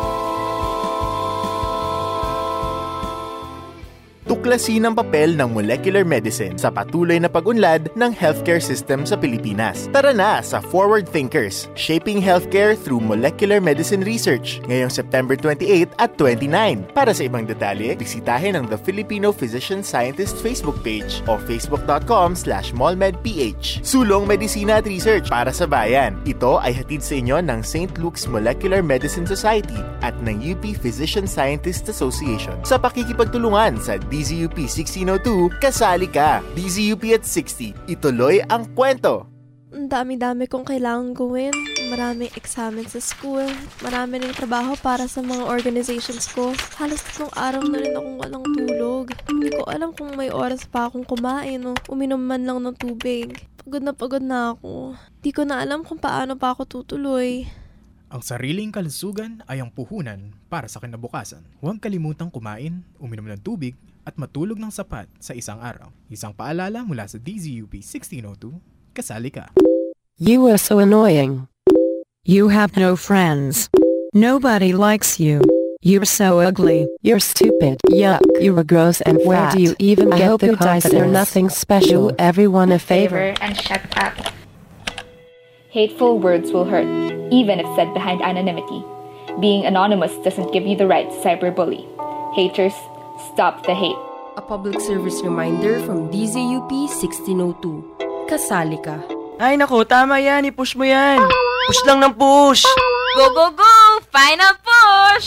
Tuklasin ang papel ng molecular medicine sa patuloy na pag-unlad ng healthcare system sa Pilipinas. Tara na sa Forward Thinkers, Shaping Healthcare Through Molecular Medicine Research ngayong September twenty-eight at twenty-nine. Para sa ibang detalye, bisitahin ang The Filipino Physician Scientist Facebook page o facebook dot com slash molmedph. Sulong Medisina at Research para sa bayan. Ito ay hatid sa inyo ng Saint Luke's Molecular Medicine Society at ng U P Physician Scientists Association. Sa pakikipagtulungan sa D Z U P sixteen oh two, kasali ka! D Z U P at sixty, ituloy ang kwento! Ang dami-dami kong kailangan gawin. Maraming examen sa school. Marami rin trabaho para sa mga organizations ko. Halos tatlong araw na rin akong walang tulog. Hindi ko alam kung may oras pa akong kumain o uminom man lang ng tubig. Pagod na pagod na ako. Di ko na alam kung paano pa ako tutuloy. Ang sariling kalusugan ay ang puhunan para sa kinabukasan. Huwag kalimutang kumain, uminom ng tubig, at matulog ng sapat sa isang araw. Isang paalala mula sa D Z U P sixteen oh two, kasali ka. You are so annoying. You have no friends. Nobody likes you. You're so ugly. You're stupid. Yuck. You're gross and fat. Where do you even I get the confidence? You're nothing special. Do everyone a favor. And shut up. Hateful words will hurt, even if said behind anonymity. Being anonymous doesn't give you the right to cyberbully. Haters, stop the hate. A public service reminder from D Z U P sixteen oh two. Kasali ka. Ay nako, tama yan. I-push mo yan. Push lang ng push. Go, go, go! Final push!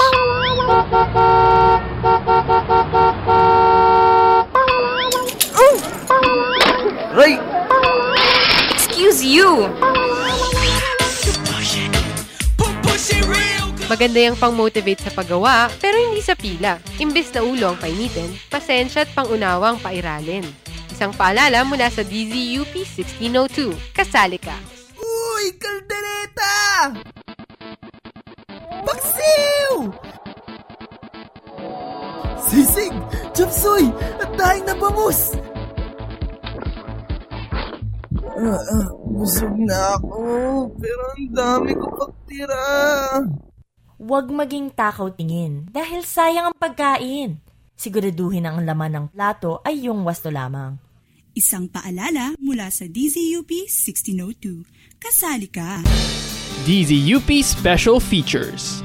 Oh! Ray! Excuse you! Maganda yung pang-motivate sa paggawa, pero hindi sa pila. Imbes na ulo ang painitin, pasensya at pangunawang pairalin. Isang paalala mula sa D Z U P sixteen oh two. Kasali ka. Uy! Kaldereta! Paksiw! Sisig! Chapsoy! At dahing na bangus! Uh, uh, busog na ako, pero ang dami ko pagtira. Huwag maging takaw tingin dahil sayang ang pagkain. Siguraduhin ang laman ng plato ay yung wasto lamang. Isang paalala mula sa D Z U P sixteen oh two. Kasali ka. D Z U P Special Features.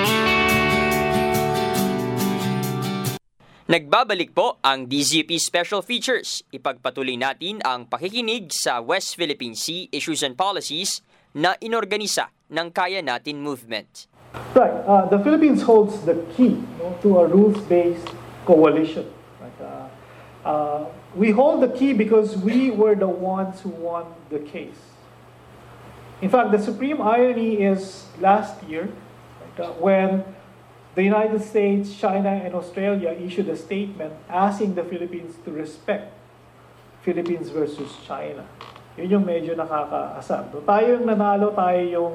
Nagbabalik po ang D Z U P Special Features. Ipagpatuloy natin ang pakikinig sa West Philippine Sea Issues and Policies na inorganisa ng Kaya Natin Movement. Right. Uh, the Philippines holds the key you know, to a rules-based coalition. Right? Uh, uh, we hold the key because we were the ones who won the case. In fact, the supreme irony is last year, right, uh, when the United States, China, and Australia issued a statement asking the Philippines to respect Philippines versus China. Yun yung medyo nakakaasar. So, tayo yung nanalo, tayo yung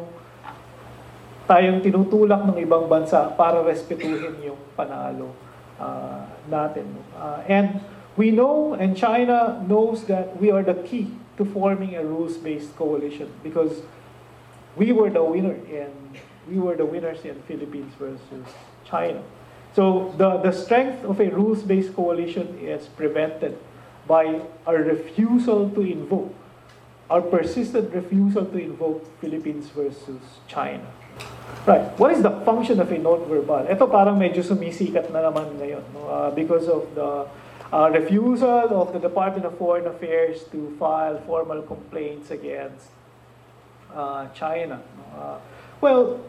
tayong tinutulak ng ibang bansa para respetuhin yung panalo uh, natin. Uh, and we know, and China knows that we are the key to forming a rules-based coalition because we were the winner in we were the winners in Philippines versus China. So the, the strength of a rules-based coalition is prevented by our refusal to invoke, our persistent refusal to invoke Philippines versus China. Right. What is the function of a non-verbal? Ito parang medyo sumisikat na naman ngayon no? uh, because of the uh, refusal of the Department of Foreign Affairs to file formal complaints against uh, China. Uh, well,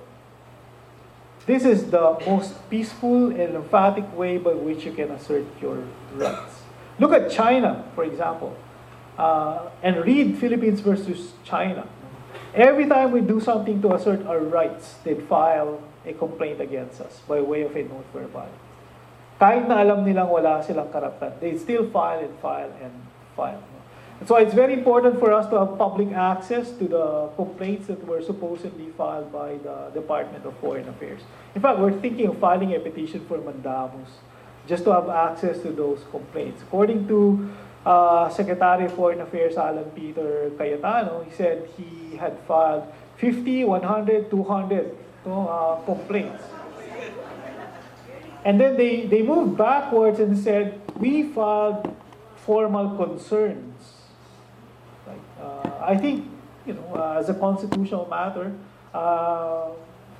this is the most peaceful and emphatic way by which you can assert your rights. Look at China, for example, uh, and read Philippines versus China. Every time we do something to assert our rights, they'd file a complaint against us by way of a note verbal. Kahit na alam nilang wala silang karapatan, they'd still file and file and file. And so it's very important for us to have public access to the complaints that were supposedly filed by the Department of Foreign Affairs. In fact, we're thinking of filing a petition for mandamus just to have access to those complaints. According to Uh, Secretary of Foreign Affairs Alan Peter Cayetano, he said he had filed fifty, one hundred, two hundred no, uh, complaints. And then they, they moved backwards and said, we filed formal concerns. Like, uh, I think, you know, uh, as a constitutional matter, uh,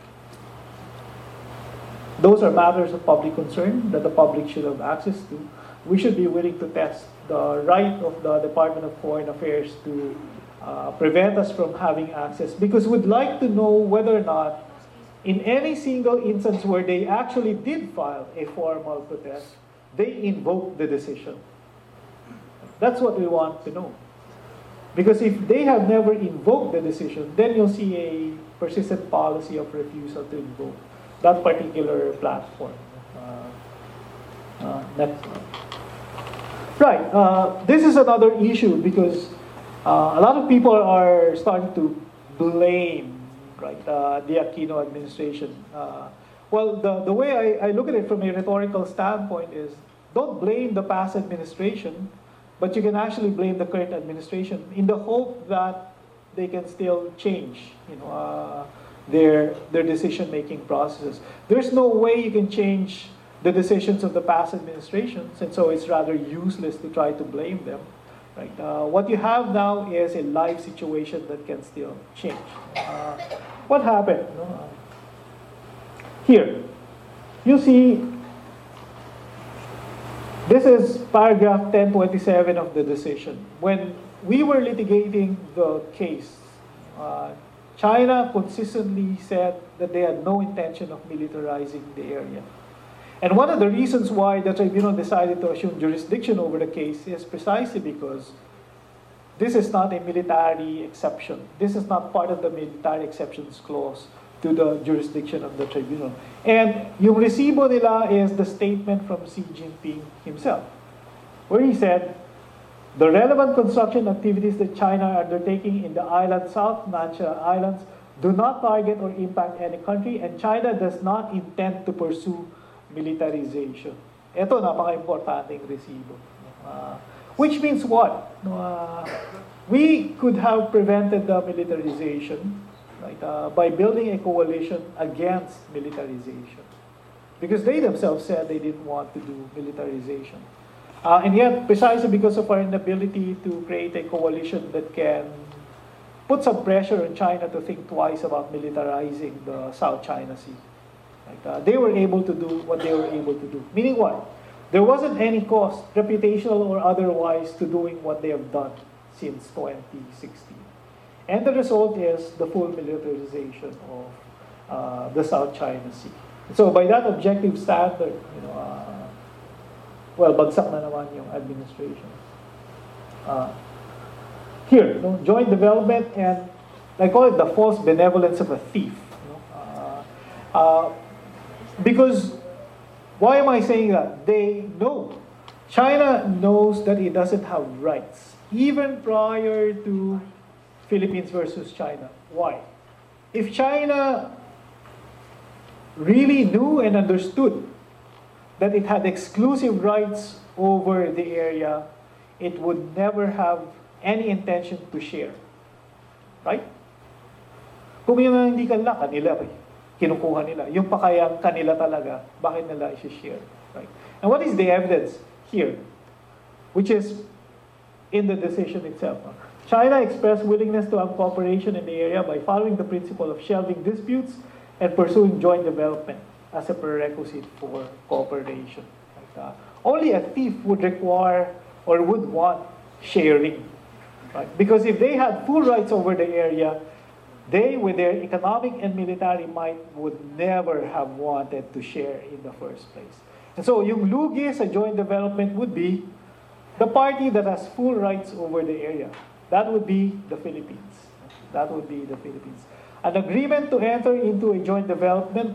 those are matters of public concern that the public should have access to. We should be willing to test the right of the Department of Foreign Affairs to uh, prevent us from having access because we'd like to know whether or not in any single instance where they actually did file a formal protest, they invoked the decision. That's what we want to know. Because if they have never invoked the decision, then you'll see a persistent policy of refusal to invoke that particular platform. Uh, uh, next one. Right. Uh, this is another issue because uh, a lot of people are starting to blame right? Uh, the Aquino administration. Uh, well, the, the way I, I look at it from a rhetorical standpoint is, don't blame the past administration, but you can actually blame the current administration in the hope that they can still change, you know, uh, their their decision-making processes. There's no way you can change the decisions of the past administrations, and so it's rather useless to try to blame them. Right? Uh, what you have now is a live situation that can still change. Uh, what happened? You know, uh, here, you see, this is paragraph ten twenty-seven of the decision. When we were litigating the case, uh, China consistently said that they had no intention of militarizing the area. And one of the reasons why the tribunal decided to assume jurisdiction over the case is precisely because this is not a military exception. This is not part of the military exceptions clause to the jurisdiction of the tribunal. And yung resibo nila is the statement from Xi Jinping himself, where he said, the relevant construction activities that China are undertaking in the island, South Nansha Islands, do not target or impact any country, and China does not intend to pursue militarization. Ito, napaka-importanting resibo. Uh, which means what? Uh, we could have prevented the militarization, right, uh, by building a coalition against militarization. Because they themselves said they didn't want to do militarization. Uh, and yet, precisely because of our inability to create a coalition that can put some pressure on China to think twice about militarizing the South China Sea, right? uh, they were able to do what they were able to do. Meaning what? There wasn't any cost, reputational or otherwise, to doing what they have done since twenty sixteen. And the result is the full militarization of uh, the South China Sea. So by that objective standard, you know, uh, well, bagsak na naman yung administration. Uh, here, no, joint development, and I call it the false benevolence of a thief. You know? uh, uh, because, why am I saying that? They know. China knows that it doesn't have rights, even prior to Philippines versus China. Why? If China really knew and understood that it had exclusive rights over the area, it would never have any intention to share. Right? Kung yung hindi kanila, kanila eh. Kinukuha nila. Yung pa kaya kanila talaga, bakit nila i-share? Right? And what is the evidence here? Which is in the decision itself. China expressed willingness to have cooperation in the area by following the principle of shelving disputes and pursuing joint development as a prerequisite for cooperation. Like, uh, only a thief would require or would want sharing. Right? Because if they had full rights over the area, they, with their economic and military might, would never have wanted to share in the first place. And so, yung lugi sa joint development would be the party that has full rights over the area. That would be the Philippines. That would be the Philippines. An agreement to enter into a joint development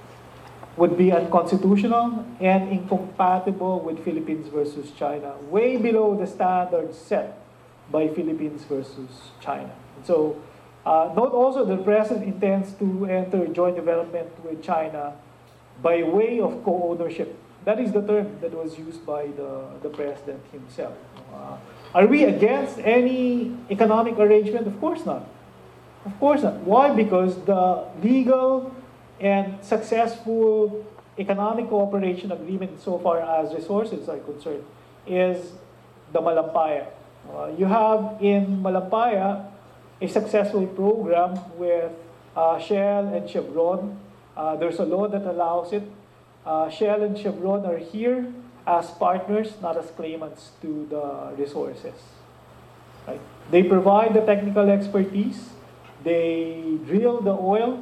would be unconstitutional and incompatible with Philippines versus China, way below the standards set by Philippines versus China. And so, uh, note also the President intends to enter joint development with China by way of co-ownership. That is the term that was used by the, the President himself. Uh, are we against any economic arrangement? Of course not. Of course not. Why? Because the legal and successful economic cooperation agreement so far as resources are concerned is the Malampaya. Uh, you have in Malampaya a successful program with uh, Shell and Chevron. Uh, there's a law that allows it. Uh, Shell and Chevron are here as partners, not as claimants to the resources. Right? They provide the technical expertise. They drill the oil.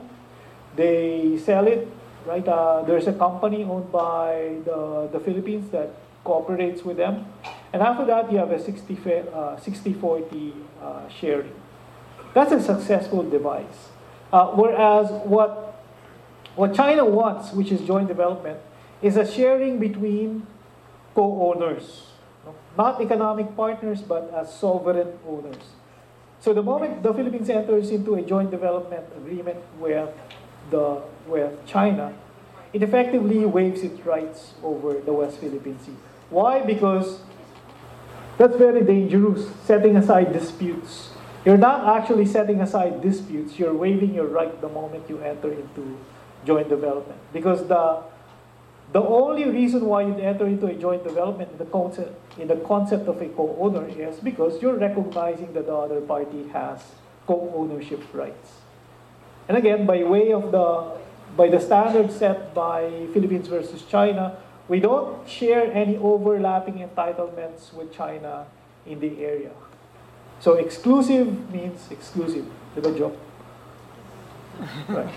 They sell it. Right? Uh, there's a company owned by the, the Philippines that cooperates with them. And after that, you have a sixty forty uh, sharing. That's a successful device. Uh, whereas what, what China wants, which is joint development, is a sharing between co-owners. Not economic partners, but as sovereign owners. So the moment the Philippines enters into a joint development agreement with the with China, it effectively waives its rights over the West Philippine Sea. Why? Because that's very dangerous, setting aside disputes. You're not actually setting aside disputes, you're waiving your right the moment you enter into joint development. Because the the only reason why you enter into a joint development in the concept, in the concept of a co-owner is because you're recognizing that the other party has co-ownership rights. And again, by way of the by the standards set by Philippines versus China, we don't share any overlapping entitlements with China in the area. So exclusive means exclusive. Diba joke? Right.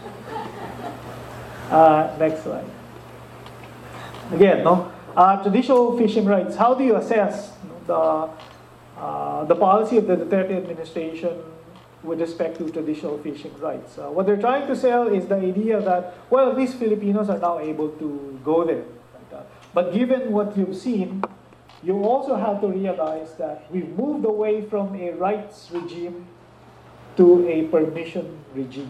Uh, next slide. Again, no. Uh, traditional fishing rights. How do you assess the uh, the policy of the Duterte administration with respect to traditional fishing rights? Uh, what they're trying to sell is the idea that, well, at least Filipinos are now able to go there. But given what you've seen, you also have to realize that we've moved away from a rights regime to a permission regime.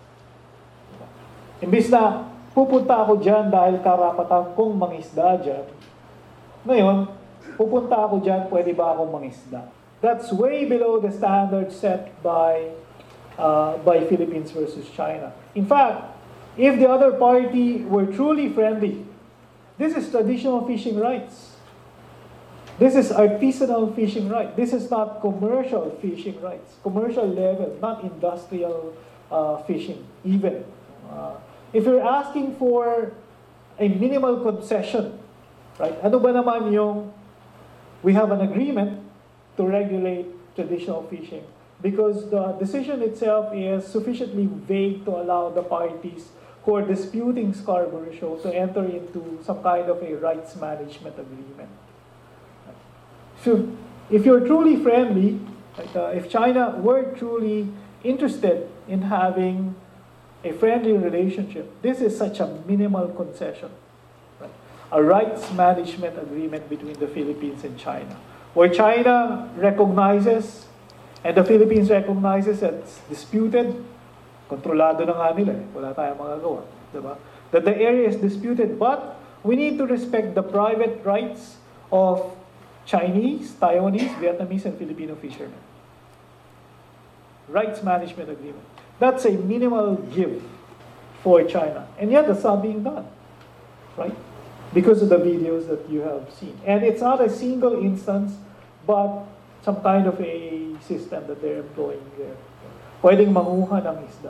Imbis na pupunta ako dyan dahil karapatan kong mangisda dyan, ngayon, pupunta ako dyan, pwede ba akong mangisda? That's way below the standards set by, uh, by Philippines versus China. In fact, if the other party were truly friendly, this is traditional fishing rights. This is artisanal fishing rights. This is not commercial fishing rights. Commercial level, not industrial uh, fishing even. Uh, if you're asking for a minimal concession, right? Ano ba naman yung we have an agreement to regulate traditional fishing because the decision itself is sufficiently vague to allow the parties who are disputing Scarborough Shoal to enter into some kind of a rights management agreement. So, if you're truly friendly, like, uh, if China were truly interested in having a friendly relationship, this is such a minimal concession. Right? A rights management agreement between the Philippines and China, where China recognizes and the Philippines recognizes that it's disputed, kontrolado na nga nila eh. Wala tayong magagawa. Diba? That the area is disputed, but we need to respect the private rights of Chinese, Taiwanese, Vietnamese, and Filipino fishermen. Rights management agreement. That's a minimal give for China. And yet that's not being done. Right? Because of the videos that you have seen. And it's not a single instance, but some kind of a system that they're employing there. Pwedeng manguha ng isda.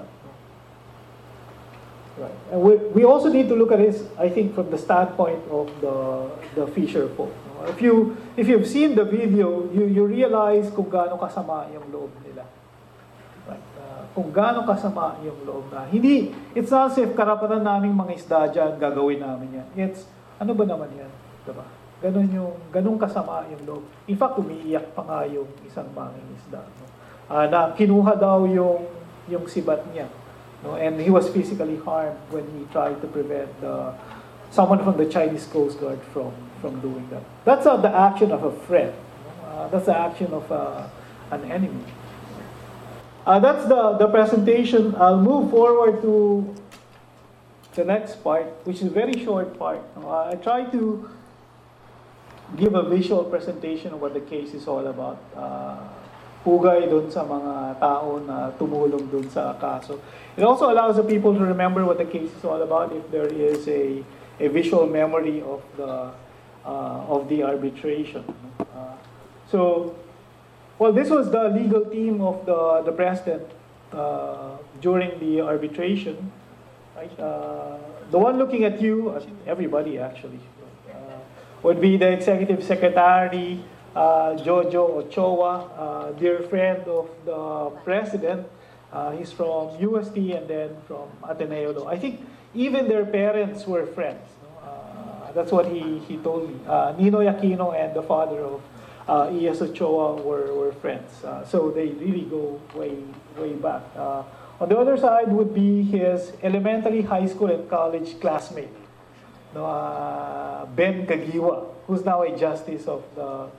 Right. And we, we also need to look at this, I think, from the standpoint of the, the fisher folk. If you if you've seen the video, you you realize kung gaano kasama yung loob nila. Right. Uh, kung gaano kasama yung loob na. Hindi, it's not as if karapatan naming mga isda dyan, gagawin namin yan. It's, ano ba naman yan? Diba? Ganon yung, ganong kasama yung loob. In fact, umiiyak pa nga yung isang manging isda. No? Uh, na kinuha daw yung, yung sibat niya. No? And he was physically harmed when he tried to prevent the, someone from the Chinese Coast Guard from, from doing that. That's not the action of a friend. Uh, that's the action of uh, an enemy. Uh, that's the, the presentation. I'll move forward to the next part, which is a very short part. Uh, I try to give a visual presentation of what the case is all about. Uh, Pugay dun sa mga tao na tumulong dun sa kaso. It also allows the people to remember what the case is all about if there is a, a visual memory of the, uh, of the arbitration. Uh, so, well, this was the legal team of the, the president uh, during the arbitration. Right? Uh, the one looking at you, everybody actually, uh, would be the executive secretary, uh, Jojo Ochoa, uh, dear friend of the president. Uh, he's from U S T and then from Ateneo Law. I think even their parents were friends. Uh, that's what he, he told me. Uh, Ninoy Aquino and the father of uh, E S Ochoa were, were friends. Uh, so they really go way, way back. Uh, on the other side would be his elementary, high school, and college classmate, no, uh, Ben Kagiwa, who's now a justice of the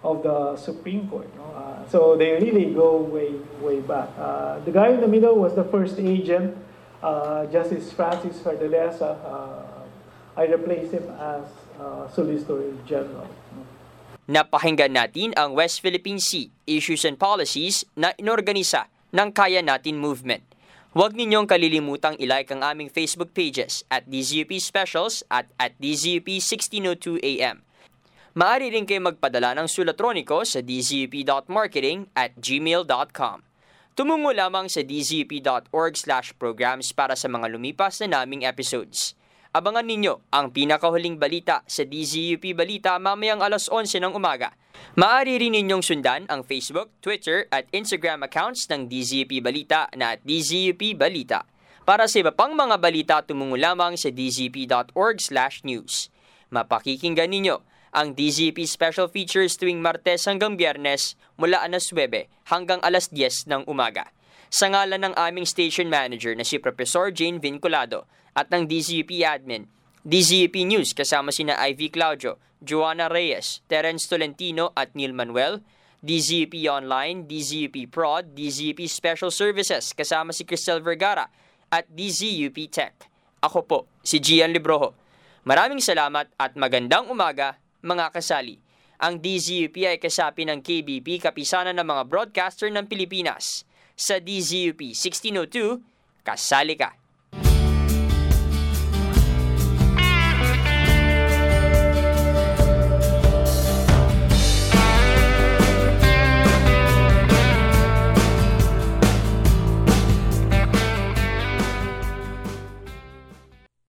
of the Supreme Court. No? Uh, so they really go way, way back. Uh, the guy in the middle was the first agent, uh, Justice Francis Ferdalesa. Uh, I replaced him as uh, Solicitor General. Napakinggan natin ang West Philippine Sea Issues and Policies na inorganisa ng Kaya Natin Movement. Huwag ninyong kalilimutang ilike ang aming Facebook pages at D Z U P Specials at at D Z U P sixteen oh two A M. Maaari rin kayo magpadala ng sulatroniko sa d z u p dot marketing at gmail dot com. Tumungo lamang sa d z u p dot org slash programs para sa mga lumipas na naming episodes. Abangan ninyo ang pinakahuling balita sa D Z U P Balita mamayang alas onse ng umaga. Maaari rin ninyong sundan ang Facebook, Twitter at Instagram accounts ng D Z U P Balita na at D Z U P Balita. Para sa iba pang mga balita, tumungo lamang sa d z u p dot org slash news. Mapakikinggan ninyo ang D Z U P Special Features tuwing Martes hanggang Biyernes mula alas nuwebe hanggang alas diyes ng umaga. Sa ngalan ng aming station manager na si Professor Jane Vinculado at ng D Z U P Admin, D Z U P News kasama sina Ivy Claudio, Joanna Reyes, Terence Tolentino at Neil Manuel, D Z U P Online, D Z U P Prod, D Z U P Special Services kasama si Cristel Vergara at D Z U P Tech. Ako po, si Gian Libroho. Maraming salamat at magandang umaga, mga kasali. Ang D Z U P ay kasapi ng K B P, kapisanan ng mga broadcaster ng Pilipinas. Sa D Z U P sixteen oh two, kasali ka.